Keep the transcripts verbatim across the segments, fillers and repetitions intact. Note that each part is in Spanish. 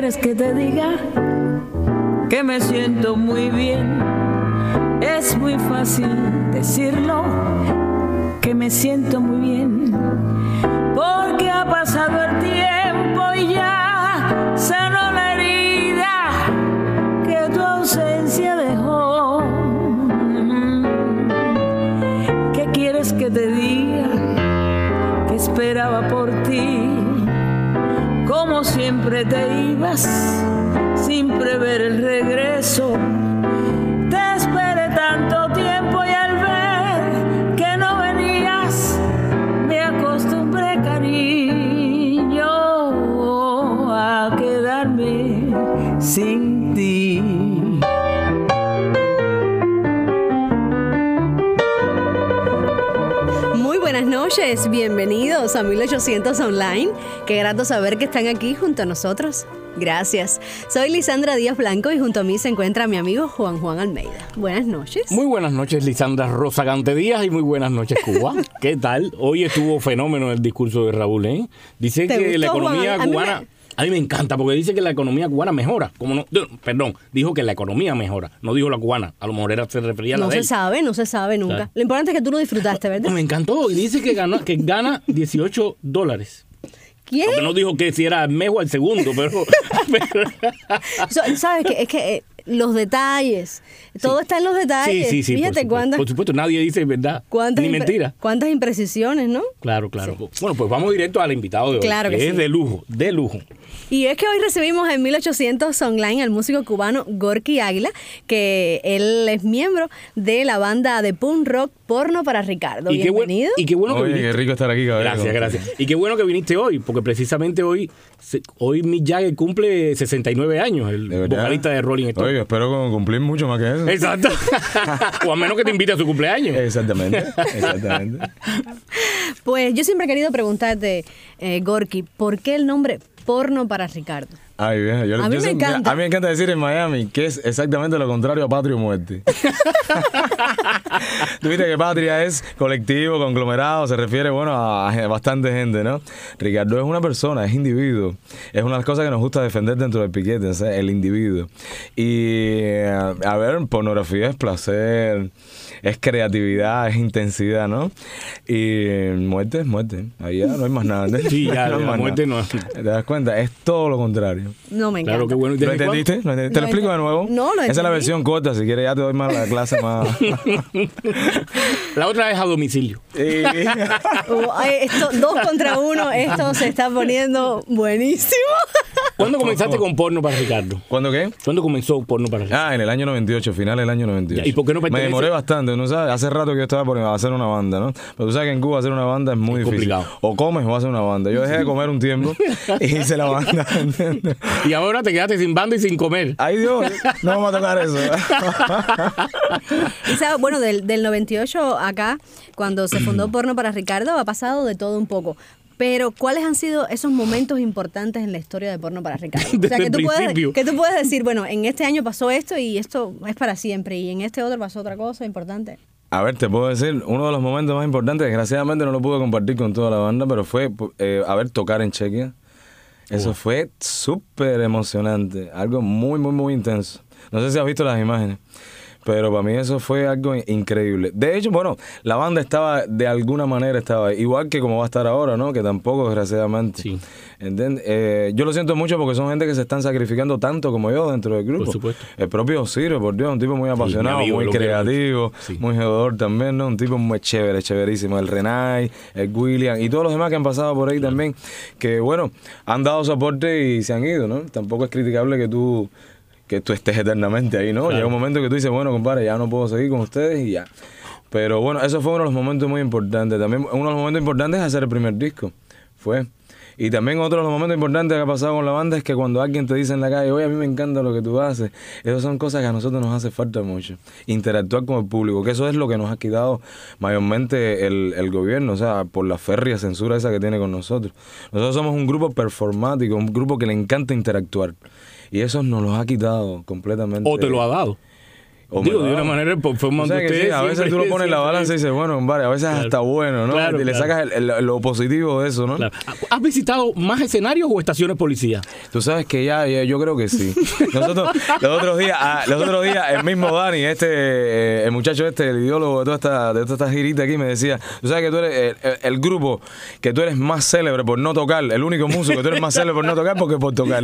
quieres que te diga? Que me siento muy bien. Es muy fácil decirlo, que me siento muy bien, porque ha pasado el tiempo y ya sanó la herida que tu ausencia dejó. ¿Qué quieres que te diga? Que esperaba por ti, como siempre te ibas, sin prever el regreso. Te esperé tanto tiempo y al ver que no venías, me acostumbré, cariño, a quedarme sin ti. Muy buenas noches, bienvenidos a mil ochocientos Online. Qué grato saber que están aquí junto a nosotros. Gracias. Soy Lisandra Díaz Blanco y junto a mí se encuentra mi amigo Juan Juan Almeida. Buenas noches. Muy buenas noches, Lisandra Rosagante Díaz, y muy buenas noches, Cuba. ¿Qué tal? Hoy estuvo fenómeno el discurso de Raúl, ¿eh? Dice que gustó, la economía Juan? A mí cubana... me... A mí me encanta porque dice que la economía cubana mejora. Como no, perdón, dijo que la economía mejora, no dijo la cubana. A lo mejor era, se refería a la No de se él. sabe, no se sabe nunca. Claro. Lo importante es que tú lo disfrutaste, ¿verdad? Me encantó. Y dice que, ganó, que gana dieciocho dólares. ¿Quién? Porque no dijo que si era al mes o al segundo, pero... pero... So, ¿Sabes qué? Es que eh, los detalles, todo Sí. está en los detalles. Sí, sí, sí. Fíjate por supuesto, cuántas, por supuesto, nadie dice verdad, cuántas, ni impre- mentira. cuántas imprecisiones, ¿no? Claro, claro. Bueno, pues vamos directo al invitado de hoy. Claro que que sí. es de lujo, de lujo. Y es que hoy recibimos en mil ochocientos Online al músico cubano Gorky Águila, que él es miembro de la banda de punk rock Porno para Ricardo. Y qué, buen- Bienvenido. y qué bueno que Oye, viniste. qué rico estar aquí, cabrón. Gracias, gracias. Y qué bueno que viniste hoy, porque precisamente hoy se- hoy Mick Jagger cumple sesenta y nueve años, el ¿De verdad? vocalista de Rolling Stone. Oye, espero con- cumplir mucho más que eso. Exacto. O a menos que te invite a su cumpleaños. Exactamente, exactamente. Pues yo siempre he querido preguntarte, eh, Gorky, ¿por qué el nombre Porno para Ricardo? Ay, bien. Yo, A mí yo me sé- encanta. A mí me encanta decir en Miami que es exactamente lo contrario a patria o muerte. Tú viste que patria es colectivo, conglomerado, se refiere, bueno, a a bastante gente, ¿no? Ricardo es una persona, es individuo. Es una de las cosas que nos gusta defender dentro del piquete, o sea, el individuo. Y, eh, a ver, pornografía es placer, es creatividad, es intensidad, ¿no? Y muerte es muerte. Ahí ya no hay más nada. Sí, ya, No hay la más muerte nada. no. ¿Te das cuenta? Es todo lo contrario. No me encanta. Claro, qué bueno. ¿Y ¿Lo desde entendiste? ¿Lo entendiste? ¿Te lo Lo explico de ent- nuevo? No, lo Esa es la entendí. versión corta. Si quieres ya te doy más la clase más... cuándo? La otra es a domicilio. Y- Uh, ay, esto, dos contra uno, esto se está poniendo buenísimo. ¿Cuándo comenzaste con Porno para Ricardo? ¿Cuándo qué? ¿Cuándo comenzó Porno para Ricardo? Ah, en el año noventa y ocho, final del año noventa y ocho. Ya, ¿y por qué no Me pertenece? demoré bastante, ¿no sabes? Hace rato que yo estaba por hacer una banda, ¿no? Pero tú sabes que en Cuba hacer una banda es muy Es difícil. complicado. O comes o haces una banda. Yo dejé de comer un tiempo y hice la banda, ¿entiendes? Y ahora te quedaste sin banda y sin comer. Ay Dios, no vamos a tocar eso. Y sabes, bueno, del, del noventa y ocho acá, cuando se fundó Porno para Ricardo, ha pasado de todo un poco. Pero, ¿cuáles han sido esos momentos importantes en la historia de Porno para Ricardo? O sea, Desde que el tú, puedes, principio. que tú puedes decir, bueno, en este año pasó esto y esto es para siempre, y en este otro pasó otra cosa importante. A ver, te puedo decir, uno de los momentos más importantes, desgraciadamente no lo pude compartir con toda la banda, pero fue, eh, a ver, tocar en Chequia. Eso fue súper emocionante, algo muy, muy, muy intenso. No sé si has visto las imágenes, pero para mí eso fue algo increíble. De hecho, bueno, la banda estaba, de alguna manera estaba ahí, igual que como va a estar ahora, ¿no? Que tampoco, desgraciadamente. Sí. ¿Entiendes? Eh, yo lo siento mucho porque son gente que se están sacrificando tanto como yo dentro del grupo. Por supuesto. El propio Ciro, por Dios, un tipo muy apasionado, mi amigo, muy lo quiero creativo, mucho. Sí. muy jugador también, ¿no? Un tipo muy chévere, chéverísimo. El Renay, el William y todos los demás que han pasado por ahí también, que bueno, han dado soporte y se han ido, ¿no? Tampoco es criticable que tú que tú estés eternamente ahí, ¿no? Claro. Llega un momento que tú dices, bueno, compadre, ya no puedo seguir con ustedes y ya. Pero bueno, eso fue uno de los momentos muy importantes. También uno de los momentos importantes es hacer el primer disco. Fue. Y también otro de los momentos importantes que ha pasado con la banda es que cuando alguien te dice en la calle, oye, a mí me encanta lo que tú haces, esas son cosas que a nosotros nos hace falta mucho. Interactuar con el público, que eso es lo que nos ha quitado mayormente el, el gobierno, o sea, por la férrea censura esa que tiene con nosotros. Nosotros somos un grupo performático, un grupo que le encanta interactuar. Y eso nos lo ha quitado completamente. ¿O te lo ha dado? O Digo, me de lo una dan. manera, por forma O sea de que sí, ustedes. a veces siempre- tú lo pones en la siempre- balanza y dices, bueno, vale, a veces Claro. hasta bueno, ¿no? Claro, y le claro. sacas el- el- lo positivo de eso, ¿no? Claro. ¿Has visitado más escenarios o estaciones policía? Tú sabes que ya, ya- yo creo que sí. Nosotros, los otros días, ah, los otros días, el mismo Dani, este, eh, el muchacho este, el ideólogo de toda esta, de toda esta girita aquí, me decía, tú sabes que tú eres el, el- el grupo que tú eres más célebre por no tocar, el único músico que tú eres más célebre por no tocar porque por tocar.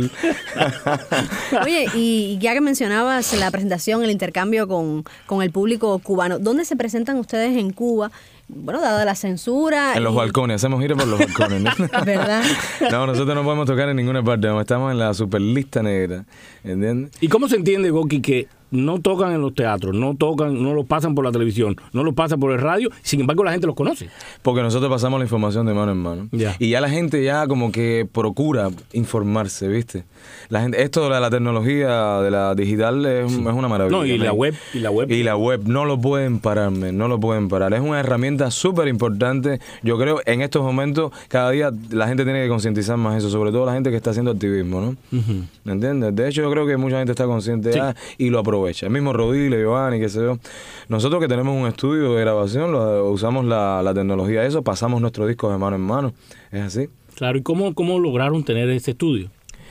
Oye, y ya que mencionabas la presentación, el intercambio con, con el público cubano, ¿dónde se presentan ustedes en Cuba? Bueno, dada la censura. En los y- balcones, hacemos gira por los balcones, ¿no? ¿Verdad? No, nosotros no podemos tocar en ninguna parte, no, estamos en la superlista negra, ¿entiendes? ¿Y cómo se entiende, Goki, que no tocan en los teatros, no tocan, no los pasan por la televisión, no los pasan por el radio, sin embargo la gente los conoce? Porque nosotros pasamos la información de mano en mano. Ya. Y ya la gente ya como que procura informarse, ¿viste? La gente, esto de la tecnología, de la digital, es, es una maravilla. No, y la man. web, y la web. Y la web, no lo pueden parar, man, no lo pueden parar. Es una herramienta súper importante. Yo creo, en estos momentos, cada día la gente tiene que concientizar más eso, sobre todo la gente que está haciendo activismo, ¿no? ¿Me entiendes? De hecho, yo creo que mucha gente está consciente Sí. ya y lo aprovecha. El mismo Rodile, Giovanni, qué sé yo. Nosotros que tenemos un estudio de grabación, lo- usamos la, la tecnología de eso, pasamos nuestros discos de mano en mano. Es así. Claro, ¿y cómo, cómo lograron tener ese estudio?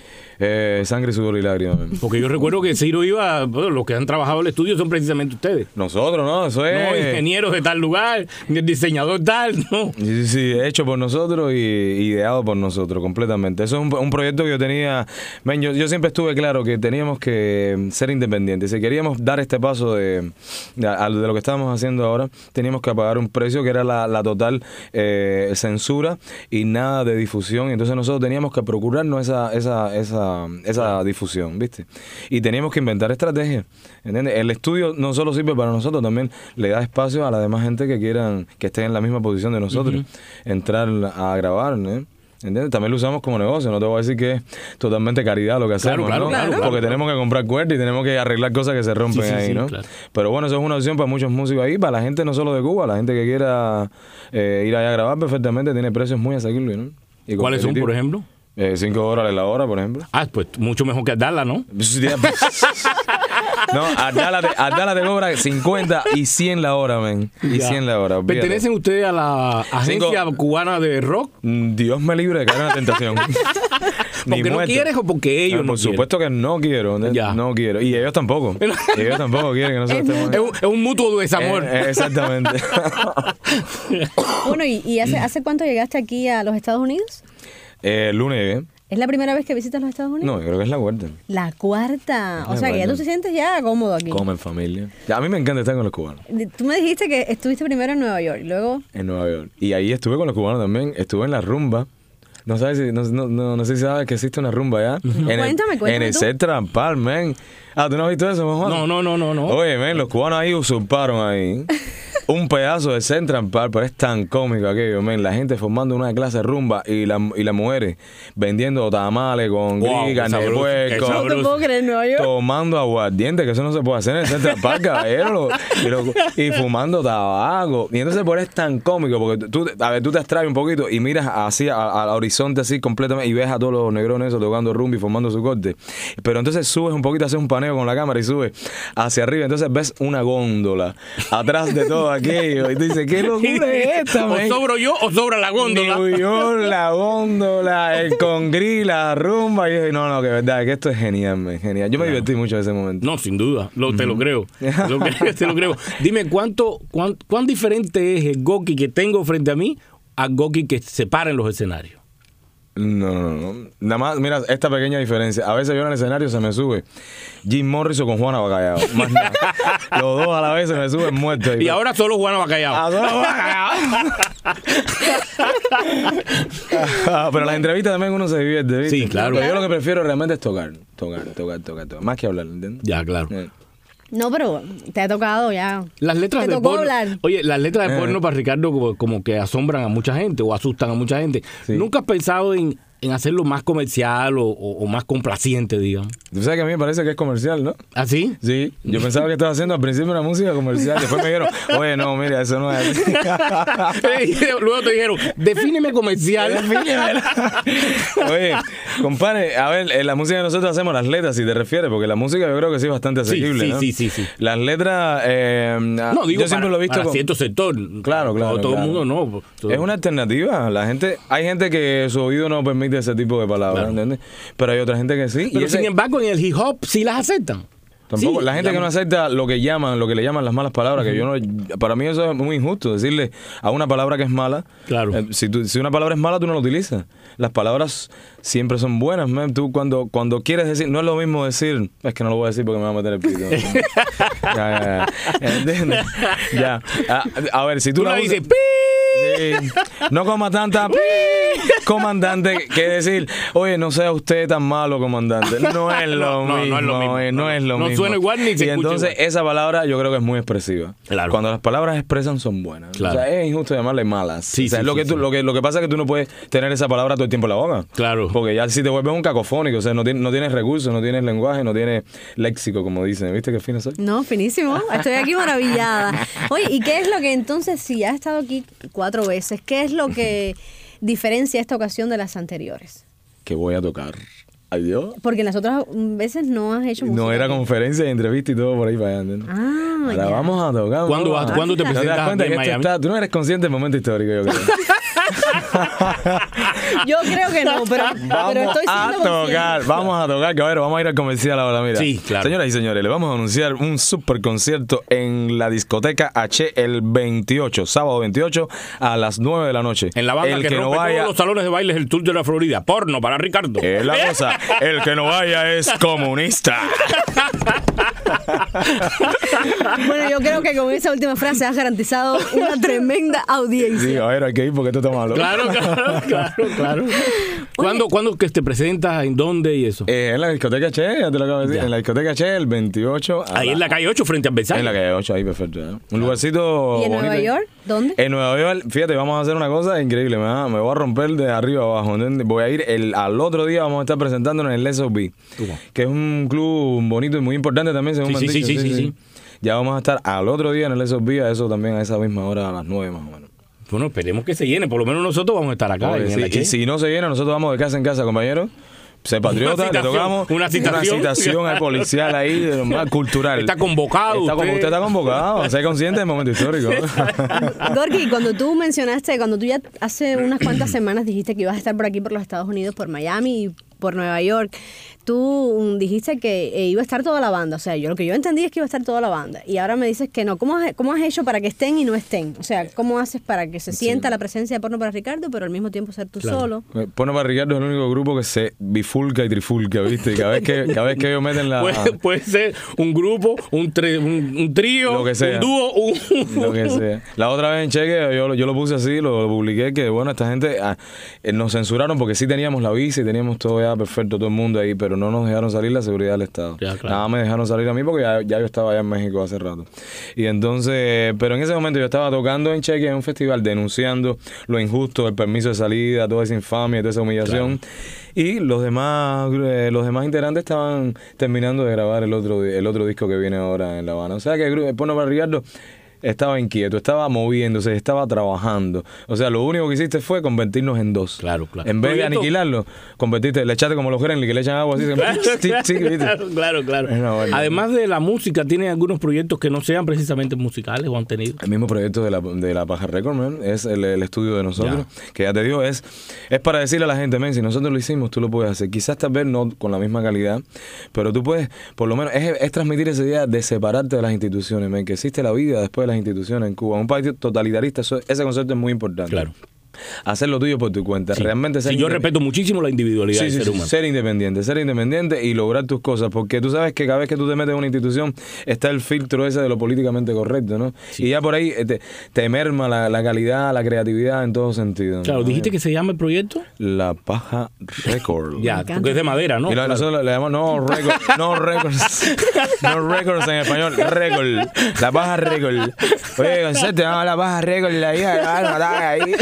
Eh, sangre, sudor y lágrimas. man. Porque yo recuerdo que Ciro iba, bueno, los que han trabajado en el estudio son precisamente ustedes. Nosotros, ¿no? Eso es... No, ingenieros de tal lugar, el diseñador tal, no. Sí, sí, sí, hecho por nosotros y ideado por nosotros completamente. Eso es un, un proyecto que yo tenía. Ven, yo, yo siempre estuve claro que teníamos que ser independientes. Si queríamos dar este paso de, de, a- de lo que estábamos haciendo ahora, teníamos que pagar un precio que era la, la total eh, censura y nada de difusión. Y entonces nosotros teníamos que procurarnos esa, esa, esa, esa difusión, ¿viste? Y teníamos que inventar estrategias. ¿Entiendes? El estudio no solo sirve para nosotros, también le da espacio a la demás gente que quieran, que estén en la misma posición de nosotros, entrar a grabar, ¿no? ¿Entiendes? También lo usamos como negocio, no te voy a decir que es totalmente caridad lo que Claro, hacemos, claro, ¿no? claro, Porque claro. tenemos que comprar cuerdas y tenemos que arreglar cosas que se rompen Sí, sí, ahí, sí, ¿no? claro. Pero bueno, eso es una opción para muchos músicos ahí, para la gente no solo de Cuba, la gente que quiera eh, ir allá a grabar perfectamente, tiene precios muy asequibles, ¿no? Y ¿Cuáles son, por competitivos. ejemplo? Eh, cinco dólares la hora, por ejemplo. Ah, pues mucho mejor que Adala, ¿no? No, Ardala te, Ardala te cobra cincuenta y cien la hora, men. Y Ya. cien la hora. olvídate. ¿Pertenecen ustedes a la agencia Cinco- cubana de rock? Mm, Dios me libre de caer en la tentación. Ni ¿Porque no muerto. quieres o porque ellos Ah, no Por supuesto que no quiero. ¿no? Ya. No quiero. Y ellos tampoco. Y ellos tampoco quieren que nosotros estemos. quieren? Es un, es un mutuo desamor. Eh, eh, exactamente. Bueno, ¿y, y hace, hace cuánto llegaste aquí a los Estados Unidos? Eh, el lunes llegué. ¿Es la primera vez que visitas los Estados Unidos? No, yo creo que es la cuarta. La cuarta. Es O la sea, que ya cuarta. tú te sientes ya cómodo aquí. Como en familia. Ya, a mí me encanta estar con los cubanos. Tú me dijiste que estuviste primero en Nueva York, luego... En Nueva York. Y ahí estuve con los cubanos también. Estuve en la rumba. No sabes si, no, no, no, no sé si sabes que existe una rumba allá. En el- Cuéntame, cuéntame En el tú. Central Park, man. Ah, ¿tú no has visto eso, Juan? No, no, no, no, no. Oye, men, los cubanos ahí usurparon ahí un pedazo de Central Park, pero es tan cómico aquello, men. La gente formando una clase de rumba y, la, y las mujeres vendiendo tamales con Wow, gris, qué carne de sabroso, qué puerco, No te puedo creer, en Nueva York. tomando aguardiente, que eso no se puede hacer en el Central Park, caballero, lo- y, lo- y fumando tabaco. Y entonces por eso es tan cómico, porque tú, a ver, tú te abstraes un poquito y miras así a- al horizonte así completamente y ves a todos los negrones esos tocando rumba y formando su corte. Pero entonces subes un poquito, haces un paneo con la cámara y subes hacia arriba, entonces ves una góndola atrás de todo aquello y tú dices, ¿qué locura es esta, O man? sobro yo o sobra la góndola. New York, la góndola, el congrí, la rumba. Y yo dije, no, no, que verdad, que esto es genial, man, genial. Yo me divertí mucho en ese momento. No, sin duda, lo, te lo creo. Lo que- te lo creo. Dime, ¿cuánto, cuán, ¿cuán diferente es el Goki que tengo frente a mí al Goki que se para en los escenarios? No, no, no. Nada más, mira, esta pequeña diferencia. A veces yo en el escenario se me sube Jim Morrison con Juana Bacallao. Más nada. Los dos a la vez se me suben muertos. Y ahora solo Juan Bacallao. Ah, solo Bacallao. Ah, pero las entrevistas también uno se divierte, ¿viste? Sí, claro. Pero yo lo que prefiero realmente es tocar. Tocar, tocar, tocar, tocar. Más que hablar, ¿entiendes? Ya, claro. Eh. No, pero te ha tocado ya. Las letras Te de tocó porno. hablar. Oye, las letras de Eh. porno para Ricardo como, como que asombran a mucha gente o asustan a mucha gente. Sí. ¿Nunca has pensado en en hacerlo más comercial o, o, o más complaciente, digamos. Tú sabes que a mí me parece que es comercial, ¿no? ¿Ah, sí? Sí, yo pensaba que estaba haciendo al principio una música comercial, después me dijeron, oye, no, mira, eso no es así. Luego te dijeron, defíneme comercial. Oye, compadre, a ver, en la música que nosotros hacemos, las letras, si te refieres, porque la música yo creo que sí es bastante asequible, sí, sí, ¿no? sí, sí, sí. Las letras, eh, no, digo, yo siempre para, lo he visto para con... cierto sector. Claro, claro. No, todo claro. el mundo no. Todo. Es una alternativa. La gente, hay gente que su oído no permite ese tipo de palabras, Claro. ¿entiendes? Pero hay otra gente que sí. Pero y ese, sin embargo, en el hip hop sí las aceptan. Tampoco, Sí, la gente la- que no acepta lo que llaman, lo que le llaman las malas palabras, uh-huh. que yo no, para mí eso es muy injusto, decirle a una palabra que es mala, Claro. eh, si, tú, si una palabra es mala, tú no la utilizas. Las palabras siempre son buenas, man. Tú cuando, cuando quieres decir, no es lo mismo decir, es que no lo voy a decir porque me va a meter el pito. ya, ya, ya. ¿Entiendes? Ya. A, a ver, si tú, Tú la le usas- dices, ¡pi! Sí. No coma tanta pi, comandante, que decir, oye, no sea usted tan malo, comandante. No es lo No, no, mismo. no es lo mismo. eh, No es lo No mismo. suena igual ni se Y escucha entonces igual. esa palabra yo creo que es muy expresiva. Claro. Cuando las palabras expresan son buenas. Claro. O sea, es injusto llamarle malas. Sí, o sea, sí, es lo, sí, que tú, sí. lo, que, lo que pasa es que tú no puedes tener esa palabra todo el tiempo en la boca. Claro. Porque ya si te vuelves un cacofónico, o sea, no tienes, no tienes recursos, no tienes lenguaje, no tienes léxico, como dicen. ¿Viste qué fino soy? No, finísimo. Estoy aquí maravillada. Oye, ¿y qué es lo que entonces, si ya has estado aquí cuatro veces, qué es lo que diferencia esta ocasión de las anteriores? Que voy a tocar. Ay, Dios. Porque en las otras veces no has hecho música. No era conferencia, entrevista y todo por ahí para allá, ¿entiendes? Ah, Ahora ya. vamos a tocar. ¿Cuándo vamos vas- a- cuándo te ¿No das presentas cuenta aquí que en esto Miami? está- tú no eres consciente del momento histórico, yo creo. Yo creo que no, pero, pero Vamos estoy a siendo tocar, consciente. vamos a tocar, caballero, vamos a ir al comercial ahora, mira. Sí, claro. Señoras y señores, le vamos a anunciar un super concierto en la discoteca H el veintiocho, sábado veintiocho a las nueve de la noche. En la banda el que, que rompe no vaya, todos los salones de bailes del Tour de la Florida. Porno para Ricardo. es la cosa, el que no vaya es comunista. Bueno, yo creo que con esa última frase has garantizado una tremenda audiencia. Sí, a ver, hay que ir porque esto está malo. Claro, claro, claro, claro. ¿Cuándo, ¿Cuándo que te presentas? ¿En dónde y eso? Eh, en la discoteca Che, ya te lo acabo de decir. Ya. En la discoteca Che, el veintiocho. a Ahí la- en la calle ocho, frente a Versalles. En la calle ocho, ahí perfecto. ¿eh? Un lugarcito ¿Y en bonito. Nueva York? ¿Dónde? En Nueva York, fíjate, vamos a hacer una cosa increíble. Me, va- me voy a romper de arriba a abajo. ¿entiendes? Voy a ir el, al otro día, vamos a estar presentándonos en el S O B, Toma. que es un club bonito y muy importante también, según Sí, me han sí, dicho. sí, sí, sí. Ya vamos a estar al otro día en el S O B, a eso también a esa misma hora, a las nueve más o menos. Bueno, esperemos que se llene. Por lo menos nosotros vamos a estar acá. Oye, en sí, la y Che. si no se llena, nosotros vamos de casa en casa, compañeros. Sé patriota, Una le citación, tocamos una citación. citación al policial ahí, de lo más cultural. Está convocado Está como usted. usted está convocado, sé consciente del momento histórico. Gorky, cuando tú mencionaste, cuando tú ya hace unas cuantas semanas dijiste que ibas a estar por aquí, por los Estados Unidos, por Miami y por Nueva York, tú mm, dijiste que eh, iba a estar toda la banda. O sea, yo lo que yo entendí es que iba a estar toda la banda. Y ahora me dices que no. ¿Cómo has, cómo has hecho para que estén y no estén? O sea, ¿cómo haces para que se sienta la presencia de Porno para Ricardo, pero al mismo tiempo ser tú Claro. solo? Pone para Ricardo es el único grupo que se bifulca y trifulca, ¿viste? Y cada vez que, cada vez que ellos meten la... Puede, puede ser un grupo, un, tri- un, un trío, Lo que sea. un dúo, un... Lo que sea. La otra vez en Cheque yo, yo lo puse así, lo, lo publiqué, que bueno, esta gente ah, eh, nos censuraron porque sí teníamos la visa y teníamos todo ya perfecto, todo el mundo ahí, pero no nos dejaron salir la seguridad del Estado. Ya, claro. Nada me dejaron salir a mí porque ya, ya yo estaba allá en México hace rato. Y entonces, pero en ese momento yo estaba tocando en Cheque en un festival, denunciando lo injusto, el permiso de salida, toda esa infamia, toda esa humillación. Y los demás eh, los demás integrantes estaban terminando de grabar el otro el otro disco que viene ahora en La Habana. O sea que el grupo Porno para Ricardo estaba inquieto, estaba moviéndose, estaba trabajando. O sea, lo único que hiciste fue convertirnos en dos. Claro, claro. En vez de Proyecto- aniquilarlo, convertiste, le echaste como los Gremlins que le echan agua así. Claro, tic, tic, ¿viste? claro, claro, claro. Es una vaina. Además de la música, ¿tiene algunos proyectos que no sean precisamente musicales o han tenido? El mismo proyecto de la, de la Paja Record, man, es el, el estudio de nosotros, que ya te digo, es, es para decirle a la gente, men, si nosotros lo hicimos, tú lo puedes hacer. Quizás tal vez no con la misma calidad, pero tú puedes, por lo menos, es, es transmitir esa idea de separarte de las instituciones, men, que existe la vida después de las instituciones en Cuba. Un país totalitarista, eso- ese concepto es muy importante. Claro. Hacer lo tuyo por tu cuenta. Sí. Realmente ser Sí, yo independ- respeto muchísimo la individualidad Sí, del sí, ser sí, humano. ser independiente, ser independiente y lograr tus cosas, porque tú sabes que cada vez que tú te metes en una institución está el filtro ese de lo políticamente correcto, ¿no? Y ya por ahí eh, te, te merma la, la calidad, la creatividad en todo sentido. Claro, ¿no? dijiste que se llama el proyecto. La Paja Record. Ya, encanta. porque es de madera, ¿no? Y lo- Claro. nosotros le llamamos no record, no records, no records en español, record, la Paja Record. Oye, concepto, no, la Paja Record, la hija, la ahí, ¿entiendes?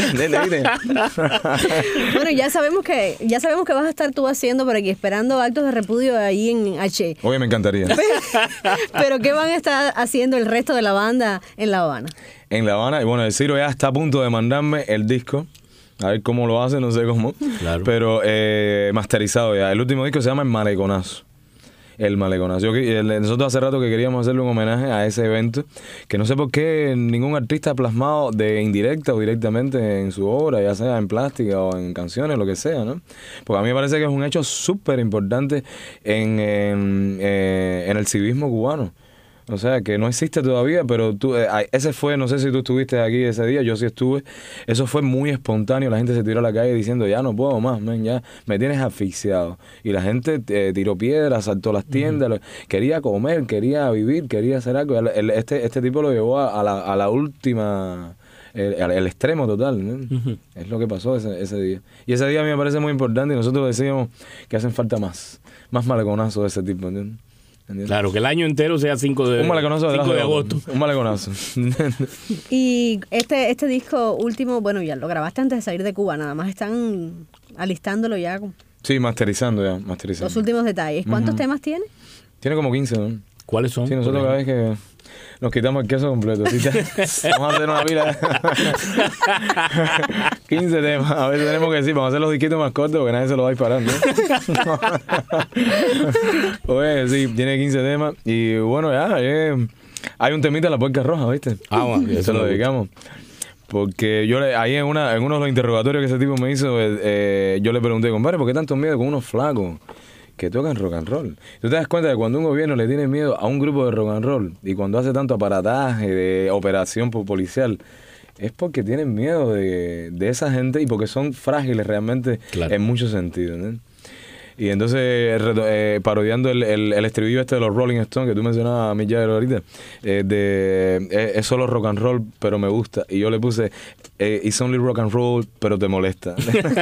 ¿viste? Bueno, ya sabemos que ya sabemos que vas a estar tú haciendo por aquí, esperando actos de repudio ahí en H. Oye, me encantaría. Pero ¿qué van a estar haciendo el resto de la banda en La Habana? En La Habana, y bueno, el Ciro ya está a punto de mandarme el disco. A ver cómo lo hace, no sé cómo. Claro. Pero eh, masterizado ya. El último disco se llama El Maleconazo. El Maleconazo. Yo, el, nosotros hace rato que queríamos hacerle un homenaje a ese evento, que no sé por qué ningún artista ha plasmado de indirecta o directamente en su obra, ya sea en plástica o en canciones, lo que sea, ¿no? Porque a mí me parece que es un hecho súper importante en, en, eh, en el civismo cubano. O sea, que no existe todavía, pero tú, eh, ese fue, no sé si tú estuviste aquí ese día, yo sí estuve, eso fue muy espontáneo, la gente se tiró a la calle diciendo, ya no puedo más, man, ya me tienes asfixiado. Y la gente eh, tiró piedras, saltó las tiendas, uh-huh. quería comer, quería vivir, quería hacer algo. El, el, este, este tipo lo llevó a, a, la, a la última... El, el extremo total, ¿no? Uh-huh. Es lo que pasó ese, ese día. Y ese día a mí me parece muy importante y nosotros decíamos que hacen falta más, más maleconazos de ese tipo, ¿entiendes? ¿Entiendes? Claro, que el año entero sea cinco de, un maleconazo cinco de agosto. Un maleconazo. Y este, este disco último, bueno, ya lo grabaste antes de salir de Cuba, nada más están alistándolo ya. Sí, masterizando ya, masterizando. Los últimos detalles. ¿Cuántos uh-huh. temas tiene? Tiene como quince, ¿no? ¿Cuáles son? Sí, nosotros cada vez que nos quitamos el queso completo. ¿Sí? Vamos a hacer una pila. quince temas. A veces tenemos que decir, vamos a hacer los disquitos más cortos porque nadie se los va a ir parando. Oye, sí, tiene quince temas. Y bueno, ya, eh, hay un temita en La Puerca Roja, ¿viste? Ah, bueno, eso lo dedicamos. Porque yo le, ahí en, una, en uno de los interrogatorios que ese tipo me hizo, eh, eh, yo le pregunté, compadre, ¿por qué tanto miedo con unos flacos que tocan rock and roll? Tú te das cuenta de cuando un gobierno le tiene miedo a un grupo de rock and roll y cuando hace tanto aparataje de operación policial, es porque tienen miedo de, de esa gente y porque son frágiles realmente, claro, en muchos sentidos, ¿no? Y entonces, eh, parodiando el, el, el estribillo este de los Rolling Stones que tú mencionabas a Mick Jagger ahorita, eh, de, eh, es solo rock and roll, pero me gusta. Y yo le puse, eh, it's only rock and roll, pero te molesta.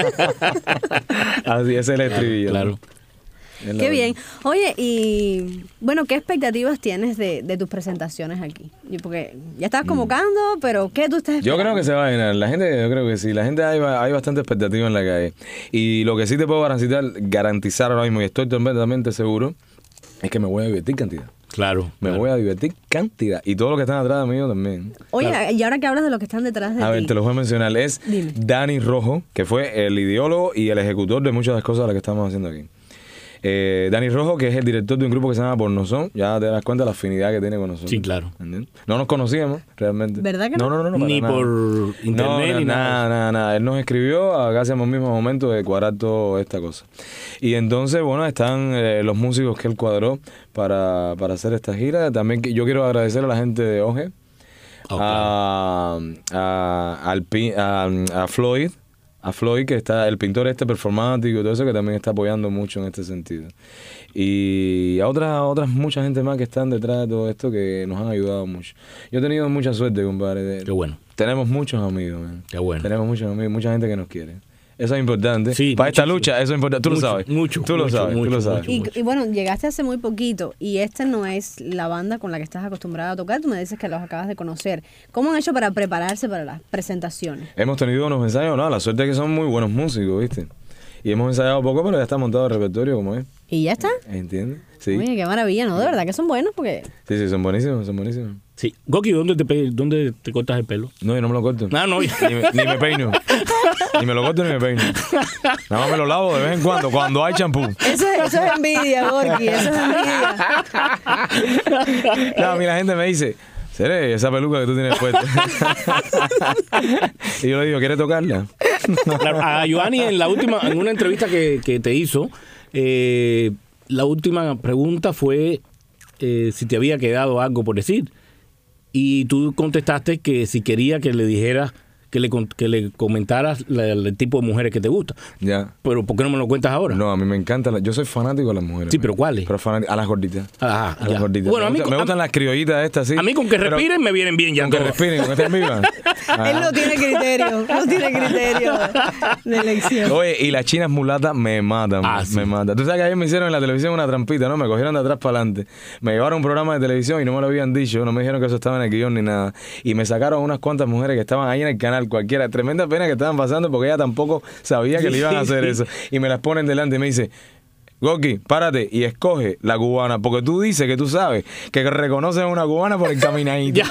Así es el estribillo. Claro. ¿No? Qué bien. Oye, y bueno, ¿qué expectativas tienes de, de tus presentaciones aquí? Porque ya estás convocando, mm. pero ¿qué tú estás esperando? Yo creo que se va a llenar. La gente, yo creo que sí. La gente hay, hay bastante expectativa en la calle. Y lo que sí te puedo garantizar, garantizar ahora mismo, y estoy completamente seguro, es que me voy a divertir cantidad. Claro. Me claro. voy a divertir cantidad. Y todo lo que están atrás de mí también. Oye, claro. Y ahora que hablas de lo que están detrás de a ti. A ver, te lo voy a mencionar. Es Dime. Dani Rojo, que fue el ideólogo y el ejecutor de muchas de las cosas las que estamos haciendo aquí. Eh, Dani Rojo, que es el director de un grupo que se llama Por Nosón, ya te das cuenta de la afinidad que tiene con nosotros. Sí, claro. ¿Entiendes? No nos conocíamos realmente. ¿Verdad que no? No, no, no, no ni nada. por internet no, no, ni nada. Nada, nada, nada. Él nos escribió a casi al mismo momento de cuadrar toda esta cosa. Y entonces, bueno, están eh, los músicos que él cuadró para, para hacer esta gira. También yo quiero agradecer a la gente de O G E, oh, a, claro. a, al, a, a Floyd. A Floyd, que está el pintor este performático y todo eso, que también está apoyando mucho en este sentido. Y a otras, a otras mucha gente más que están detrás de todo esto que nos han ayudado mucho. Yo he tenido mucha suerte, compadre. Qué bueno. Tenemos muchos amigos, man. Qué bueno. Tenemos muchos amigos, mucha gente que nos quiere. Eso es importante. Sí, para mucho, esta lucha, eso es importante. Tú mucho, lo sabes. Mucho. Tú lo mucho, sabes. Mucho, tú lo sabes. mucho, y, mucho. y bueno, llegaste hace muy poquito y esta no es la banda con la que estás acostumbrada a tocar. Tú me dices que los acabas de conocer. ¿Cómo han hecho para prepararse para las presentaciones? Hemos tenido unos ensayos, no, la suerte es que son muy buenos músicos, ¿viste? Y hemos ensayado poco, pero ya está montado el repertorio como es. ¿Y ya está? ¿Entiendes? Sí. Oye, qué maravilla, ¿no? De verdad que son buenos porque... Sí, sí, son buenísimos, son buenísimos. Sí. Goki, ¿dónde te, pe ¿dónde te cortas el pelo? No, yo no me lo corto. No, no. Ni me, ni me peino. Ni me lo corto ni me peino. Nada más me lo lavo de vez en cuando, cuando hay champú. Eso, eso es envidia, Gorky, eso es envidia. No, a mí la gente me dice, Cere, esa peluca que tú tienes puesta. Y yo le digo, ¿quieres tocarla? Claro, a Giovanni en la última, en una entrevista que, que te hizo, eh, la última pregunta fue eh, si te había quedado algo por decir. Y tú contestaste que si quería que le dijeras, que le, que le comentaras la, el tipo de mujeres que te gusta. Ya. Pero ¿por qué no me lo cuentas ahora? No, a mí me encanta. La, yo soy fanático de las mujeres. Sí, pero ¿cuáles? Pero fanático, a las gorditas. Ah, a las gorditas. Bueno, me, a mí, gusta, me gustan a, las criollitas estas, sí. A mí con que respiren pero, me vienen bien ya. Con todo. Que respiren, con que estén vivas. Él no tiene criterio, no tiene criterio de elección. Oye, y las chinas mulatas me matan, ah, sí. me matan. Tú sabes que ayer me hicieron en la televisión una trampita, ¿no? Me cogieron de atrás para adelante. Me llevaron a un programa de televisión y no me lo habían dicho, no me dijeron que eso estaba en el guión ni nada. Y me sacaron unas cuantas mujeres que estaban ahí en el canal. final, cualquiera. Tremenda pena que estaban pasando porque ella tampoco sabía que le iban a hacer eso. Y me las ponen delante y me dice, Gorky, párate y escoge la cubana, porque tú dices que tú sabes que reconoces a una cubana por el caminadito.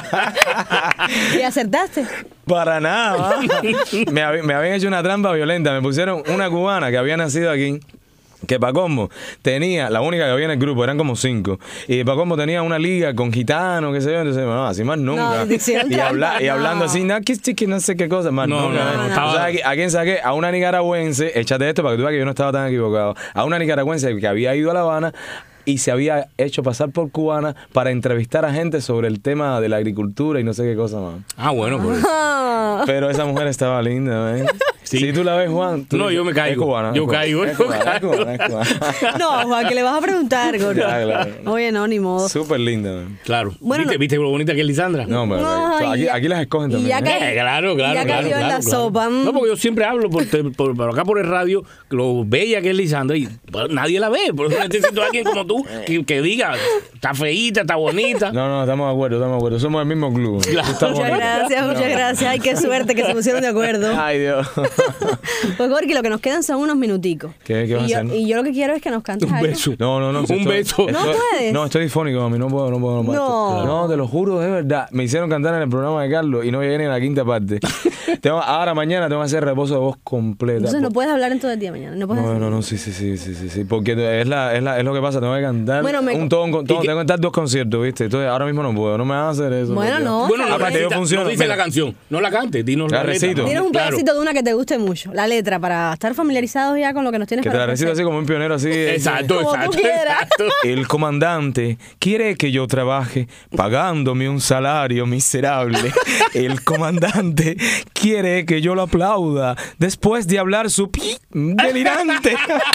¿Y acertaste? Para nada, me, hab- me habían hecho una trampa violenta. Me pusieron una cubana que había nacido aquí, que para combo tenía, la única que había en el grupo, eran como cinco, y para combo tenía una liga con gitanos, qué sé yo, entonces, no, así más nunca. No, hicieron y, trampa, habla- y no. hablando así, no, que, que no sé qué cosa, más No, nunca. no, no, ¿eh? estaba- O sea, ¿a quién saqué? A una nicaragüense, échate esto para que tú veas que yo no estaba tan equivocado, a una nicaragüense que había ido a La Habana y se había hecho pasar por cubana para entrevistar a gente sobre el tema de la agricultura y no sé qué cosa más. Ah, bueno, pues. Pero esa mujer estaba linda, ¿eh? Sí. Si tú la ves, Juan, tú No, dices, yo me caigo. Es cubana, Yo es cubana, caigo, es yo cubana, es cubana, es cubana. No, Juan, que le vas a preguntar, gordo. Claro, claro. Oye, no, ni modo. Súper linda, man. Claro. Bueno, ¿Viste, no- ¿Viste lo bonita que es Lisandra? No, pero No, aquí, y- aquí las escogen y también. ya ¿eh? que- Eh, claro, claro, ya claro, cayó en claro, la claro. sopa. No, porque yo siempre hablo por, te- por- por acá por el radio lo bella que es Lisandra y bueno, nadie la ve. Por eso necesito a alguien como tú que, que diga, está feíta, está bonita. No, no, estamos de acuerdo, estamos de acuerdo. Somos del mismo club. Tú estás Muchas bonita. gracias, muchas gracias. Ay, qué suerte que se pusieron de acuerdo. Ay, Dios. Pues, Gorky, lo que nos quedan son unos minuticos. ¿Qué- qué vas y a yo, hacer? y yo lo que quiero es que nos cantes Un algo. beso. No, no, no. si Un estoy- beso. ¿No estoy- puedes? No, estoy difónico, mami. No puedo, no puedo, no puedo. No. No, te lo juro, de verdad. Me hicieron cantar en el programa de Carlos y no llegué ni a la quinta parte. Tengo, ahora mañana tengo que hacer reposo de voz completa. Entonces no Por- puedes hablar en todo el día mañana. No puedes No, hacer- no, no, sí, sí, sí, sí, sí, sí, porque es, la, es, la, es lo que pasa, tengo que cantar Bueno, me- un todo, un- todo- ¿Y qué? tengo que cantar dos conciertos, ¿viste? Entonces ahora mismo no puedo, no me van a hacer eso. Bueno, porque- no. Bueno, está no, Aparte, bien. yo recita, funciono, no dice mira. la canción, no la cante, dinos La la letra. recito. ¿no? Tienes un Claro. pedacito de una que te guste mucho, la letra, para estar familiarizados ya con lo que nos tienes Que te para la recito así ofrecer. como un pionero así. eh, Exacto, Como tú exacto, quieras. exacto. El comandante quiere que yo trabaje pagándome un salario miserable. El comandante quiere que yo lo aplauda después de hablar su pi delirante.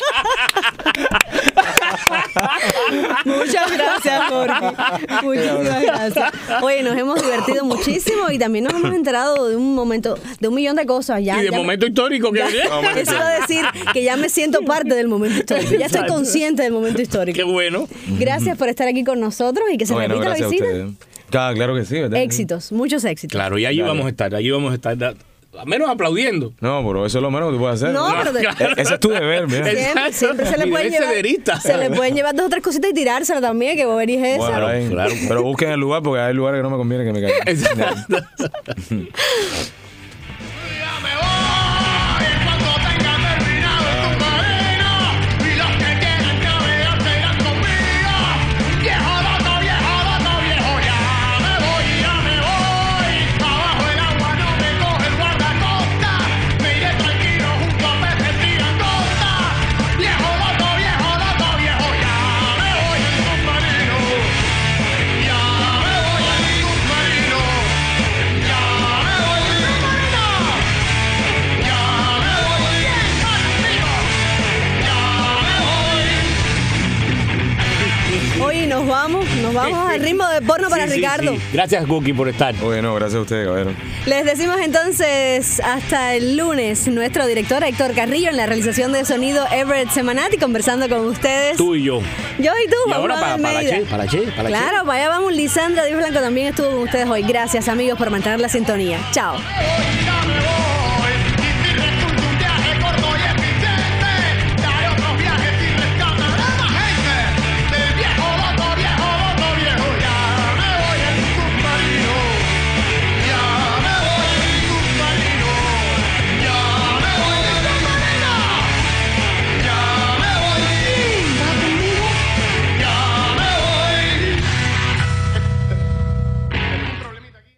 Muchas gracias, Jorge. Muchísimas gracias. Oye, nos hemos divertido muchísimo y también nos hemos enterado de un momento, de un millón de cosas. Ya, Y de ya me- momento histórico que ya- viene. eso iba a decir que ya me siento parte del momento histórico. Ya estoy Exacto. consciente del momento Qué histórico. bueno. Gracias por estar aquí con nosotros y que se Bueno, repita la gracias a visita. ustedes. Claro, claro que sí, ¿verdad? Éxitos, muchos éxitos. Claro, y allí Dale. vamos a estar, allí vamos a estar, da- al menos aplaudiendo. No, pero eso es lo menos que tú puedes hacer. No, pero te- E- Ese es tu deber, mira. Exacto. Siempre, siempre se le Mi pueden deber llevar, cederista. se le pueden llevar dos o tres cositas y tirársela también, que bobería es esa. Bueno, Claro, ahí. claro. Pero busquen el lugar porque hay lugares que no me conviene que me caigan. Exacto. Ya me voy cuando tenga terminado el submarino y los que quieran navegar se irán conmigo. Viejo loco, viejo loco, viejo, ya me voy, ya me voy. Abajo el agua no me coge el guardacosta. Me iré tranquilo junto a peces tiracosta. Viejo loco, viejo loco, viejo, ya me voy en submarino. Ya me voy en submarino. Ya me voy en submarino. Ya me voy bien conmigo. Ya me voy. Oye, nos vamos, nos vamos al ritmo de porno para Sí, sí, Ricardo. sí. Gracias, Cookie, por estar. Oye, no, gracias a ustedes, cabrón. Les decimos entonces hasta el lunes. Nuestro director Héctor Carrillo en la realización de sonido Everett Semanati conversando con ustedes. Tú y yo. Yo y tú, Y Juan ahora Juan para, para Almeida. Che, para Che, para Che. Claro, para allá vamos. Lisandra Díaz Blanco también estuvo con ustedes hoy. Gracias, amigos, por mantener la sintonía. Chao. Ya me voy.